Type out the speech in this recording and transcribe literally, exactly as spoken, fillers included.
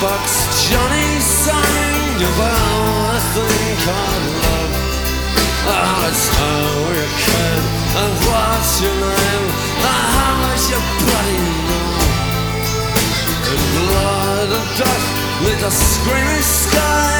jukebox, Johnny sang about a thing called love. Oh, it's how you can, and what's your name, and how much your body know. In blood and dust, with a screaming sky,